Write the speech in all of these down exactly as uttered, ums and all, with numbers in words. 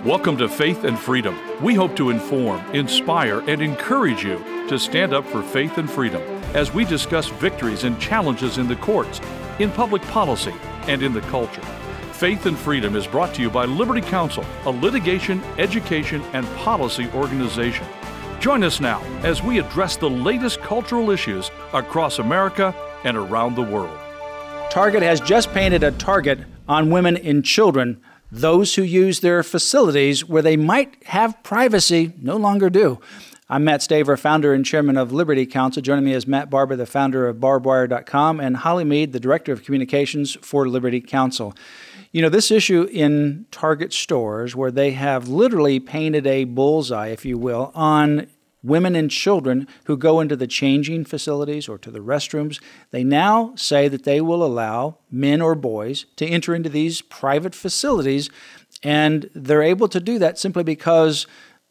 Welcome to Faith and Freedom. We hope to inform, inspire, and encourage you to stand up for faith and freedom as we discuss victories and challenges in the courts, in public policy, and in the culture. Faith and Freedom is brought to you by Liberty Counsel, a litigation, education, and policy organization. Join us now as we address the latest cultural issues across America and around the world. Target has just painted a target on women and children. Those who use their facilities where they might have privacy no longer do. I'm Matt Staver, founder and chairman of Liberty Counsel. Joining me is Matt Barber, the founder of barbed wire dot com, and Holly Mead, the director of communications for Liberty Counsel. You know, this issue in Target stores where they have literally painted a bullseye, if you will, on women and children who go into the changing facilities or to the restrooms, they now say that they will allow men or boys to enter into these private facilities, and they're able to do that simply because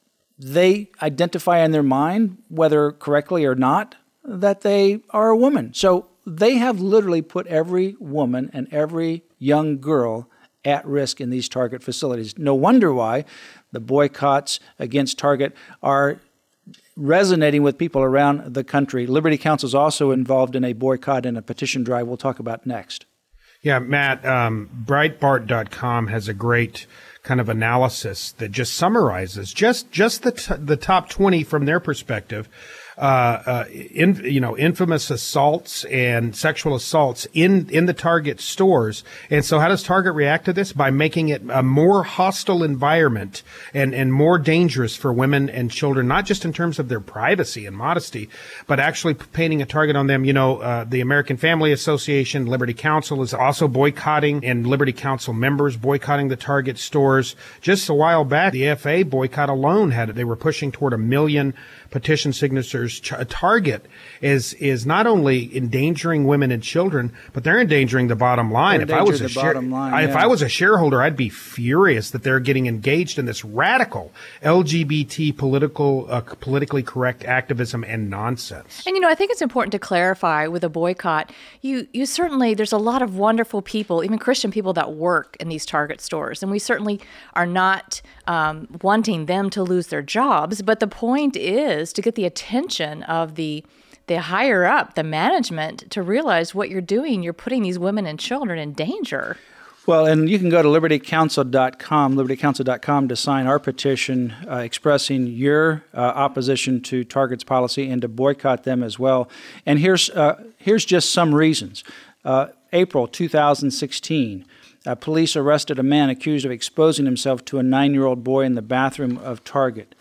they identify in their mind, whether correctly or not, that they are a woman. So they have literally put every woman and every young girl at risk in these Target facilities. No wonder why the boycotts against Target are resonating with people around the country. Liberty Counsel is also involved in a boycott and a petition drive we'll talk about next. Yeah, Matt, um, Breitbart dot com has a great kind of analysis that just summarizes just just the t- the top twenty from their perspective. Uh, uh, in, you know, infamous assaults and sexual assaults in, in the Target stores. And so how does Target react to this? By making it a more hostile environment and, and more dangerous for women and children, not just in terms of their privacy and modesty, but actually painting a target on them. You know, uh, the American Family Association, Liberty Counsel is also boycotting, and Liberty Counsel members boycotting the Target stores. Just a while back, the F A boycott alone had it. They were pushing toward a million petition signatures. A Target is is not only endangering women and children, but they're endangering the bottom line. If I was a share, line, I, yeah. if I was a shareholder, I'd be furious that they're getting engaged in this radical L G B T political, uh, politically correct activism and nonsense. And you know, I think it's important to clarify with a boycott. You you certainly there's a lot of wonderful people, even Christian people, that work in these Target stores, and we certainly are not um, wanting them to lose their jobs. But the point is to get the attention of the the higher up, the management, to realize what you're doing. You're putting these women and children in danger. Well, and you can go to Liberty Counsel dot com, Liberty Counsel dot com, to sign our petition uh, expressing your uh, opposition to Target's policy and to boycott them as well. And here's uh, here's just some reasons. Uh, April two thousand sixteen, uh, police arrested a man accused of exposing himself to a nine-year-old boy in the bathroom of Target.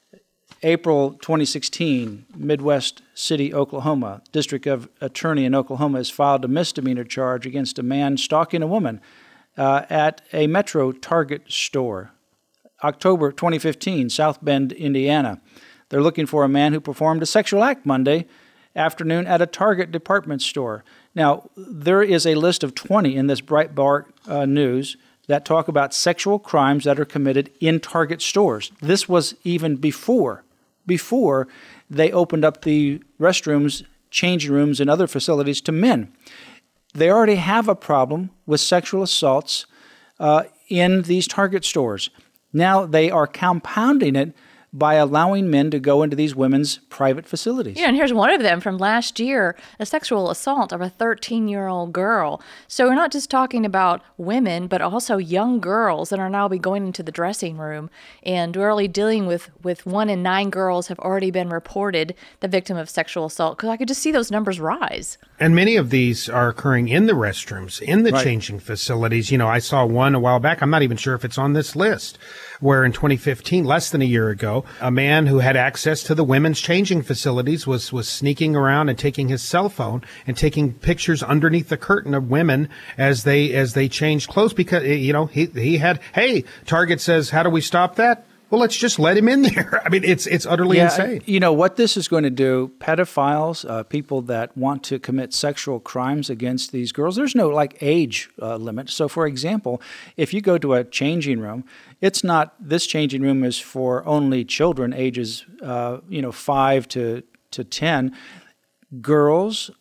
April twenty sixteen, Midwest City, Oklahoma. District of Attorney in Oklahoma has filed a misdemeanor charge against a man stalking a woman uh, at a Metro Target store. October twenty fifteen, South Bend, Indiana. They're looking for a man who performed a sexual act Monday afternoon at a Target department store. Now, there is a list of twenty in this Breitbart uh, news that talk about sexual crimes that are committed in Target stores. This was even before, before they opened up the restrooms, changing rooms, and other facilities to men. They already have a problem with sexual assaults uh, in these Target stores. Now they are compounding it by allowing men to go into these women's private facilities. Yeah, and here's one of them from last year, a sexual assault of a thirteen-year-old girl. So we're not just talking about women, but also young girls that are now be going into the dressing room. And we're already dealing with, with one in nine girls have already been reported the victim of sexual assault, because I could just see those numbers rise. And many of these are occurring in the restrooms, in the Right. changing facilities. You know, I saw one a while back. I'm not even sure if it's on this list, where in twenty fifteen, less than a year ago, a man who had access to the women's changing facilities was, was sneaking around and taking his cell phone and taking pictures underneath the curtain of women as they, as they changed clothes because, you know, he, he had, hey, Target says, how do we stop that? Well, let's just let him in there. I mean, it's it's utterly yeah, insane. You know, what this is going to do, pedophiles, uh, people that want to commit sexual crimes against these girls, there's no, like, age uh, limit. So, for example, if you go to a changing room, it's not, this changing room is for only children ages, uh, you know, five to, to ten. Girls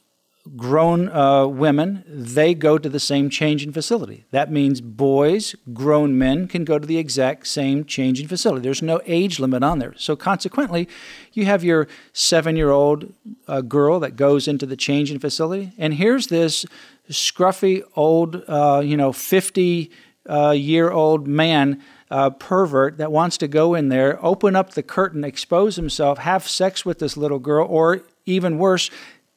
grown uh, women, they go to the same changing facility. That means boys, grown men, can go to the exact same changing facility. There's no age limit on there. So consequently, you have your seven-year-old uh, girl that goes into the changing facility, and here's this scruffy old, uh, you know, fifty-year-old man, uh, pervert that wants to go in there, open up the curtain, expose himself, have sex with this little girl, or even worse,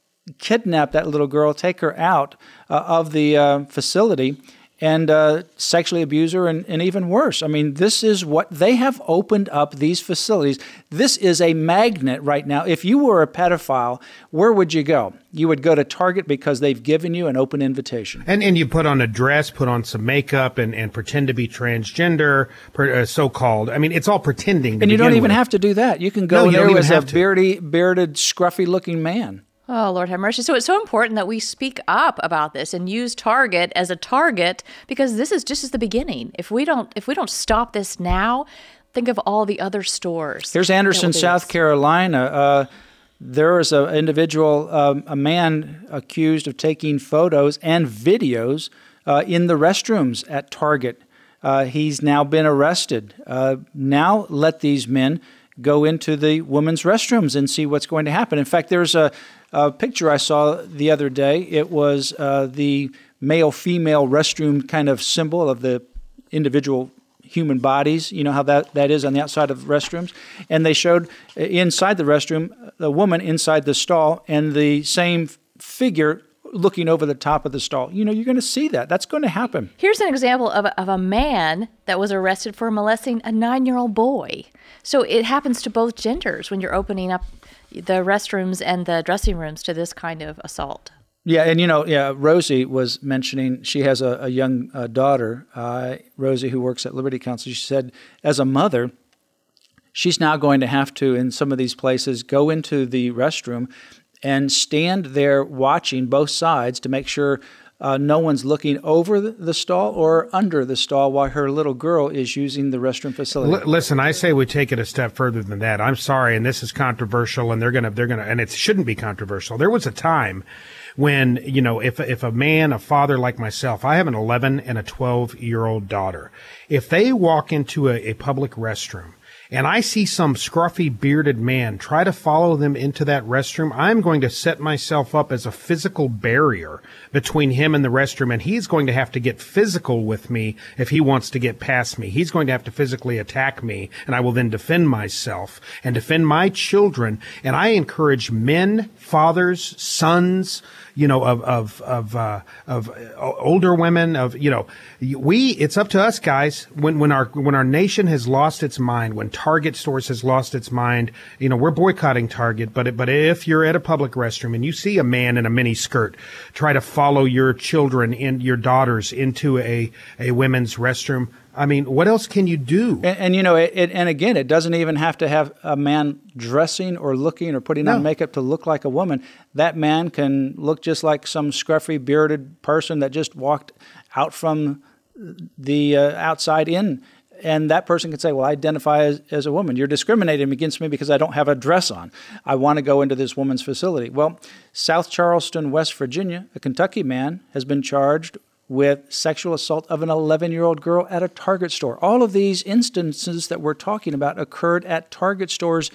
kidnap that little girl, take her out uh, of the uh, facility, and uh, sexually abuse her, and, and even worse. I mean, this is what they have opened up these facilities. This is a magnet right now. If you were a pedophile, where would you go? You would go to Target because they've given you an open invitation. And and you put on a dress, put on some makeup, and, and pretend to be transgender, per, uh, so-called. I mean, it's all pretending to And you don't even with. have to do that. You can go No, in you don't there even as a have to. beardy, bearded, scruffy-looking man. Oh, Lord have mercy. So it's so important that we speak up about this and use Target as a target, because this is just as the beginning. If we don't if we don't stop this now, think of all the other stores. Here's Anderson, South Carolina. Uh, there is an individual, um, a man accused of taking photos and videos uh, in the restrooms at Target. Uh, he's now been arrested. Uh, now let these men go into the women's restrooms and see what's going to happen. In fact, there's a A picture I saw the other day. It was uh, the male-female restroom kind of symbol of the individual human bodies. You know how that, that is on the outside of restrooms? And they showed inside the restroom the woman inside the stall and the same figure looking over the top of the stall. You know, you're going to see that. That's going to happen. Here's an example of a, of a man that was arrested for molesting a nine-year-old boy. So it happens to both genders when you're opening up the restrooms and the dressing rooms to this kind of assault. Yeah, and you know, yeah, Rosie was mentioning she has a, a young uh, daughter, uh, Rosie, who works at Liberty Counsel. She said, as a mother, she's now going to have to, in some of these places, go into the restroom and stand there watching both sides to make sure uh, no one's looking over the stall or under the stall while her little girl is using the restroom facility. L- listen, I say we take it a step further than that. I'm sorry, and this is controversial, and they're gonna, they're gonna, and it shouldn't be controversial. There was a time when, you know, if if a man, a father like myself, I have an eleven and a twelve year old daughter. If they walk into a, a public restroom, and I see some scruffy bearded man try to follow them into that restroom, I'm going to set myself up as a physical barrier between him and the restroom, and he's going to have to get physical with me if he wants to get past me. He's going to have to physically attack me, and I will then defend myself and defend my children. And I encourage men, fathers, sons, you know, of of of uh, of older women, of you know, we. It's up to us, guys. When when our when our nation has lost its mind, when Target stores has lost its mind, you know, we're boycotting Target. But but if you're at a public restroom and you see a man in a mini skirt try to follow your children and your daughters into a a women's restroom, I mean, what else can you do? And, and you know, it, it, and again, it doesn't even have to have a man dressing or looking or putting No. on makeup to look like a woman. That man can look just like some scruffy, bearded person that just walked out from the uh, outside in. And that person can say, well, I identify as, as a woman. You're discriminating against me because I don't have a dress on. I want to go into this woman's facility. Well, South Charleston, West Virginia, a Kentucky man has been charged with sexual assault of an eleven-year-old girl at a Target store. All of these instances that we're talking about occurred at Target stores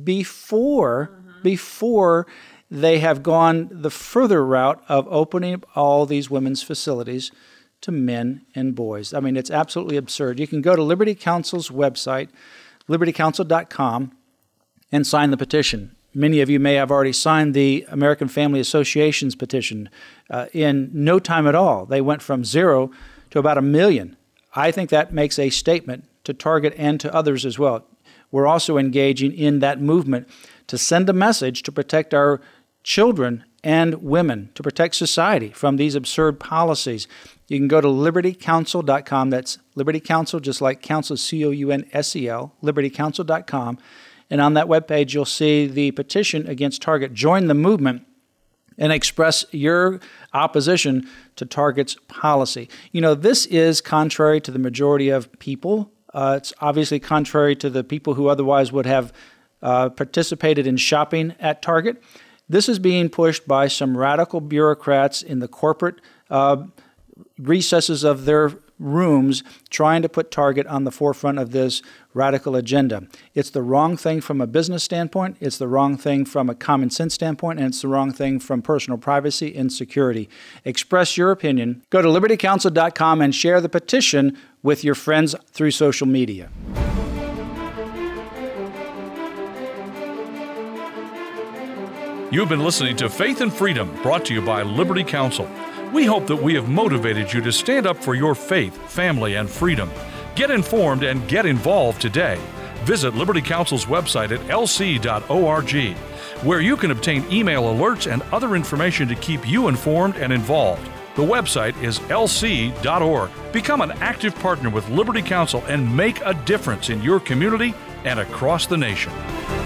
before, mm-hmm. before they have gone the further route of opening up all these women's facilities to men and boys. I mean, it's absolutely absurd. You can go to Liberty Counsel's website, liberty counsel dot com, and sign the petition. Many of you may have already signed the American Family Association's petition. Uh, in no time at all, they went from zero to about a million. I think that makes a statement to Target and to others as well. We're also engaging in that movement to send a message to protect our children and women, to protect society from these absurd policies. You can go to liberty counsel dot com. That's Liberty Counsel, just like counsel, C O U N S E L, liberty counsel dot com. And on that webpage, you'll see the petition against Target. Join the movement and express your opposition to Target's policy. You know, this is contrary to the majority of people. Uh, it's obviously contrary to the people who otherwise would have uh, participated in shopping at Target. This is being pushed by some radical bureaucrats in the corporate uh, recesses of their rooms trying to put Target on the forefront of this radical agenda. It's the wrong thing from a business standpoint, it's the wrong thing from a common sense standpoint, and it's the wrong thing from personal privacy and security. Express your opinion. Go to liberty counsel dot com and share the petition with your friends through social media. You've been listening to Faith and Freedom, brought to you by Liberty Counsel. We hope that we have motivated you to stand up for your faith, family, and freedom. Get informed and get involved today. Visit Liberty Counsel's website at l c dot org, where you can obtain email alerts and other information to keep you informed and involved. The website is l c dot org. Become an active partner with Liberty Counsel and make a difference in your community and across the nation.